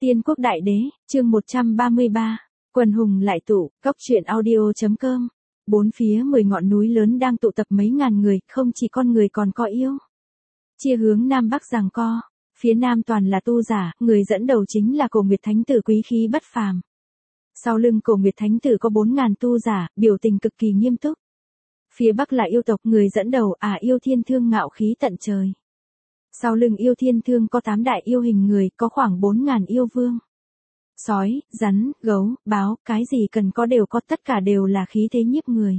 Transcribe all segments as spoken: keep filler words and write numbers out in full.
Tiên quốc đại đế, chương một trăm ba mươi ba, quần hùng lại tụ, cốc truyện audio.com. Bốn phía mười ngọn núi lớn đang tụ tập mấy ngàn người, không chỉ con người còn có yêu. Chia hướng Nam Bắc giằng co, phía Nam toàn là tu giả, người dẫn đầu chính là Cổ Nguyệt Thánh Tử quý khí bất phàm. Sau lưng Cổ Nguyệt Thánh Tử có bốn ngàn tu giả, biểu tình cực kỳ nghiêm túc. Phía Bắc là yêu tộc, người dẫn đầu à Yêu Thiên Thương ngạo khí tận trời. Sau lưng Yêu Thiên Thương có tám đại yêu hình người, có khoảng bốn ngàn yêu vương. Sói, rắn, gấu, báo, cái gì cần có đều có, tất cả đều là khí thế nhiếp người.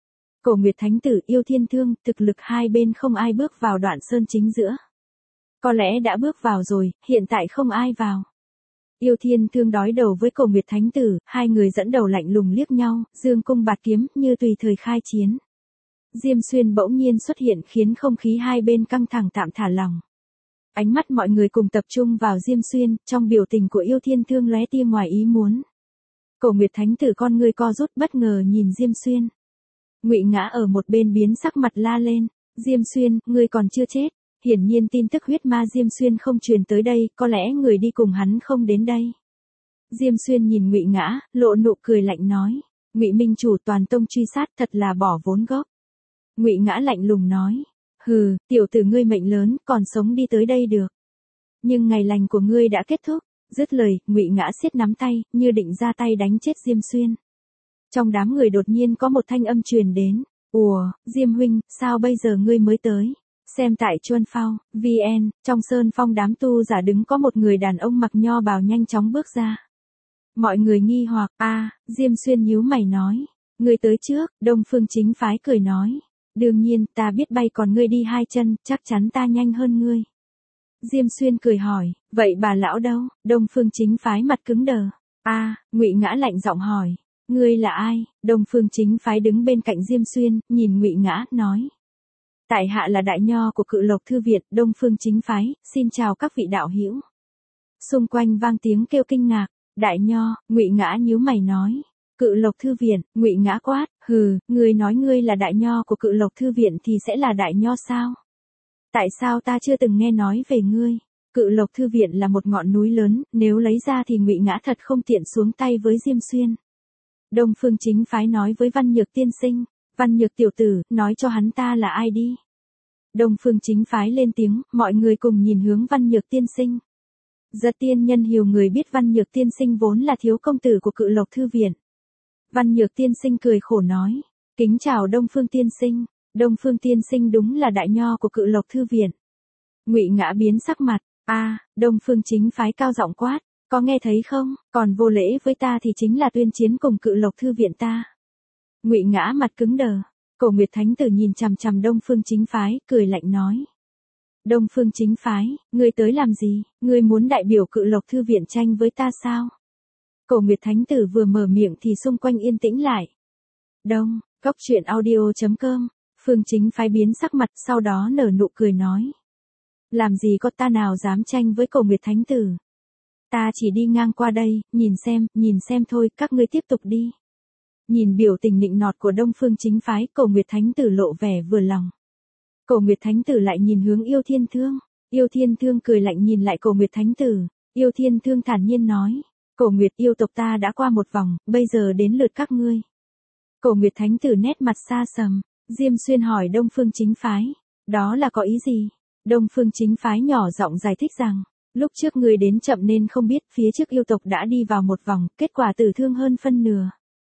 Cổ Nguyệt Thánh Tử, Yêu Thiên Thương, thực lực hai bên không ai bước vào đoạn sơn chính giữa. Có lẽ đã bước vào rồi, hiện tại không ai vào. Yêu Thiên Thương đối đầu với Cổ Nguyệt Thánh Tử, hai người dẫn đầu lạnh lùng liếc nhau, dương cung bạt kiếm, như tùy thời khai chiến. Diêm Xuyên bỗng nhiên xuất hiện khiến không khí hai bên căng thẳng tạm thả lỏng. Ánh mắt mọi người cùng tập trung vào Diêm Xuyên, trong biểu tình của Yêu Thiên Thương lóe tia ngoài ý muốn. Cổ Nguyệt Thánh Tử con ngươi co rút bất ngờ nhìn Diêm Xuyên. Ngụy Ngã ở một bên biến sắc mặt la lên, Diêm Xuyên, ngươi còn chưa chết. Hiển nhiên tin tức huyết ma Diêm Xuyên không truyền tới đây, có lẽ người đi cùng hắn không đến đây. Diêm Xuyên nhìn Ngụy Ngã, lộ nụ cười lạnh nói, Ngụy Minh chủ toàn tông truy sát thật là bỏ vốn gốc. Ngụy Ngã lạnh lùng nói, hừ, tiểu tử ngươi mệnh lớn, còn sống đi tới đây được. Nhưng ngày lành của ngươi đã kết thúc. Dứt lời, Ngụy Ngã siết nắm tay, như định ra tay đánh chết Diêm Xuyên. Trong đám người đột nhiên có một thanh âm truyền đến, ùa, Diêm huynh, sao bây giờ ngươi mới tới? Xem tại Chuân Phao, vê en, trong sơn phong đám tu giả đứng có một người đàn ông mặc nho bào nhanh chóng bước ra. Mọi người nghi hoặc, a, Diêm Xuyên nhíu mày nói, ngươi tới trước, Đông Phương Chính Phái cười nói. Đương nhiên, ta biết bay còn ngươi đi hai chân, chắc chắn ta nhanh hơn ngươi. Diêm Xuyên cười hỏi, vậy bà lão đâu? Đông Phương Chính Phái mặt cứng đờ. A, Ngụy Ngã lạnh giọng hỏi, ngươi là ai? Đông Phương Chính Phái đứng bên cạnh Diêm Xuyên, nhìn Ngụy Ngã, nói. Tại hạ là đại nho của Cự Lộc Thư Viện, Đông Phương Chính Phái, xin chào các vị đạo hữu. Xung quanh vang tiếng kêu kinh ngạc, đại nho, Ngụy Ngã nhíu mày nói. Cự Lộc Thư Viện, Ngụy Ngã quát, hừ, ngươi nói ngươi là đại nho của Cự Lộc Thư Viện thì sẽ là đại nho sao? Tại sao ta chưa từng nghe nói về ngươi? Cự Lộc Thư Viện là một ngọn núi lớn, nếu lấy ra thì Ngụy Ngã thật không tiện xuống tay với Diêm Xuyên. Đông Phương Chính Phái nói với Văn Nhược tiên sinh, Văn Nhược tiểu tử, nói cho hắn ta là ai đi. Đông Phương Chính Phái lên tiếng, mọi người cùng nhìn hướng Văn Nhược tiên sinh. Giật tiên nhân hiểu người biết Văn Nhược tiên sinh vốn là thiếu công tử của Cự Lộc Thư Viện. Văn Nhược tiên sinh cười khổ nói, kính chào Đông Phương tiên sinh, Đông Phương tiên sinh đúng là đại nho của Cự Lộc Thư Viện. Ngụy Ngã biến sắc mặt, a, Đông Phương Chính Phái cao giọng quát, có nghe thấy không, còn vô lễ với ta thì chính là tuyên chiến cùng Cự Lộc Thư Viện ta. Ngụy Ngã mặt cứng đờ, Cổ Nguyệt Thánh Tử nhìn chằm chằm Đông Phương Chính Phái, cười lạnh nói. Đông Phương Chính Phái, ngươi tới làm gì, ngươi muốn đại biểu Cự Lộc Thư Viện tranh với ta sao? Cổ Nguyệt Thánh Tử vừa mở miệng thì xung quanh yên tĩnh lại. Đông, cốc truyện audio.com, Phương Chính Phái biến sắc mặt sau đó nở nụ cười nói. Làm gì có ta nào dám tranh với Cổ Nguyệt Thánh Tử. Ta chỉ đi ngang qua đây, nhìn xem, nhìn xem thôi, các ngươi tiếp tục đi. Nhìn biểu tình nịnh nọt của Đông Phương Chính Phái, Cổ Nguyệt Thánh Tử lộ vẻ vừa lòng. Cổ Nguyệt Thánh Tử lại nhìn hướng Yêu Thiên Thương. Yêu Thiên Thương cười lạnh nhìn lại Cổ Nguyệt Thánh Tử. Yêu Thiên Thương thản nhiên nói. Cổ Nguyệt yêu tộc ta đã qua một vòng, bây giờ đến lượt các ngươi. Cổ Nguyệt Thánh Tử nét mặt xa sầm. Diêm Xuyên hỏi Đông Phương Chính Phái. Đó là có ý gì? Đông Phương Chính Phái nhỏ giọng giải thích rằng. Lúc trước ngươi đến chậm nên không biết, phía trước yêu tộc đã đi vào một vòng, kết quả tử thương hơn phân nửa.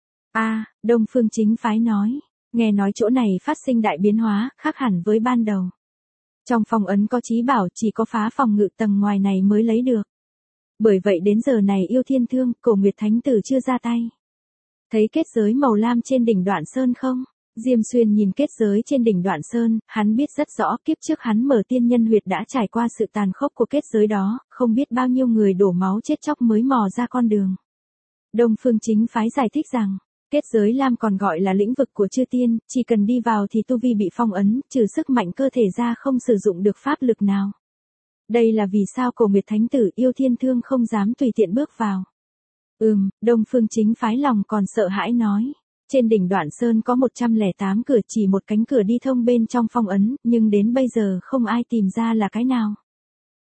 A, Đông Phương Chính Phái nói. Nghe nói chỗ này phát sinh đại biến hóa, khác hẳn với ban đầu. Trong phong ấn có chí bảo chỉ có phá phòng ngự tầng ngoài này mới lấy được. Bởi vậy đến giờ này Yêu Thiên Thương, Cổ Nguyệt Thánh Tử chưa ra tay. Thấy kết giới màu lam trên đỉnh Đoạn Sơn không? Diêm Xuyên nhìn kết giới trên đỉnh Đoạn Sơn, hắn biết rất rõ kiếp trước hắn mở tiên nhân huyệt đã trải qua sự tàn khốc của kết giới đó, không biết bao nhiêu người đổ máu chết chóc mới mò ra con đường. Đông Phương Chính Phái giải thích rằng, kết giới lam còn gọi là lĩnh vực của chư tiên, chỉ cần đi vào thì tu vi bị phong ấn, trừ sức mạnh cơ thể ra không sử dụng được pháp lực nào. Đây là vì sao Cổ Nguyệt Thánh Tử, Yêu Thiên Thương không dám tùy tiện bước vào. Ừm, Đông Phương Chính Phái lòng còn sợ hãi nói. Trên đỉnh Đoạn Sơn có một trăm lẻ tám cửa, chỉ một cánh cửa đi thông bên trong phong ấn, nhưng đến bây giờ không ai tìm ra là cái nào.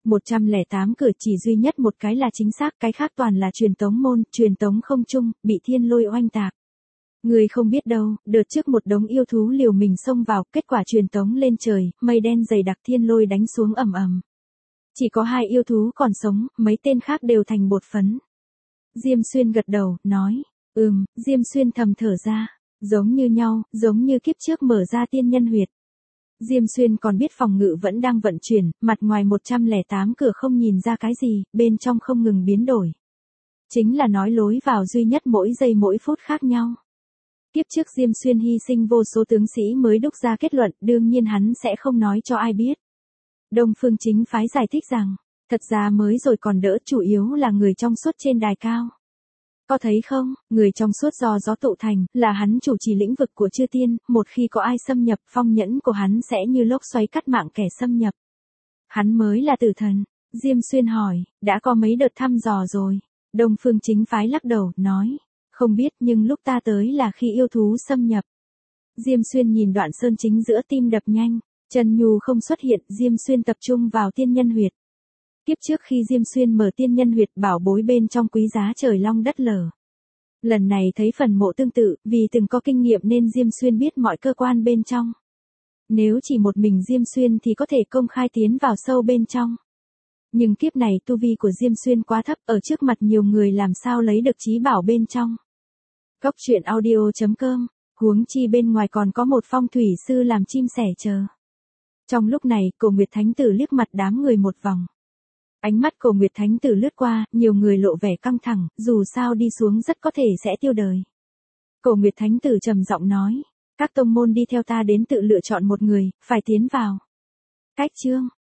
một trăm lẻ tám cửa chỉ duy nhất một cái là chính xác, cái khác toàn là truyền tống môn, truyền tống không chung, bị thiên lôi oanh tạc. Người không biết đâu, đợt trước một đống yêu thú liều mình xông vào, kết quả truyền tống lên trời, mây đen dày đặc thiên lôi đánh xuống ầm ầm. Chỉ có hai yêu thú còn sống, mấy tên khác đều thành bột phấn. Diêm Xuyên gật đầu, nói, ừm, Diêm Xuyên thầm thở ra, giống như nhau, giống như kiếp trước mở ra tiên nhân huyệt. Diêm Xuyên còn biết phòng ngự vẫn đang vận chuyển, mặt ngoài một trăm lẻ tám cửa không nhìn ra cái gì, bên trong không ngừng biến đổi. Chính là nói lối vào duy nhất mỗi giây mỗi phút khác nhau. Kiếp trước Diêm Xuyên hy sinh vô số tướng sĩ mới đúc ra kết luận, đương nhiên hắn sẽ không nói cho ai biết. Đông Phương Chính Phái giải thích rằng, thật ra mới rồi còn đỡ, chủ yếu là người trong suốt trên đài cao. Có thấy không, người trong suốt do gió tụ thành, là hắn chủ trì lĩnh vực của chư tiên, một khi có ai xâm nhập, phong nhẫn của hắn sẽ như lốc xoáy cắt mạng kẻ xâm nhập. Hắn mới là tử thần. Diêm Xuyên hỏi, đã có mấy đợt thăm dò rồi? Đông Phương Chính Phái lắc đầu, nói, không biết, nhưng lúc ta tới là khi yêu thú xâm nhập. Diêm Xuyên nhìn Đoạn Sơn Chính giữa, tim đập nhanh, Trần Nhu không xuất hiện, Diêm Xuyên tập trung vào tiên nhân huyệt. Kiếp trước khi Diêm Xuyên mở tiên nhân huyệt, bảo bối bên trong quý giá trời long đất lở. Lần này thấy phần mộ tương tự, vì từng có kinh nghiệm nên Diêm Xuyên biết mọi cơ quan bên trong. Nếu chỉ một mình Diêm Xuyên thì có thể công khai tiến vào sâu bên trong. Nhưng kiếp này tu vi của Diêm Xuyên quá thấp, ở trước mặt nhiều người làm sao lấy được trí bảo bên trong. Cốc truyện audio chấm com, huống chi bên ngoài còn có một phong thủy sư làm chim sẻ chờ. Trong lúc này, Cổ Nguyệt Thánh Tử liếc mặt đám người một vòng. Ánh mắt Cổ Nguyệt Thánh Tử lướt qua, nhiều người lộ vẻ căng thẳng, dù sao đi xuống rất có thể sẽ tiêu đời. Cổ Nguyệt Thánh Tử trầm giọng nói, các tông môn đi theo ta đến tự lựa chọn một người, phải tiến vào. Cách chương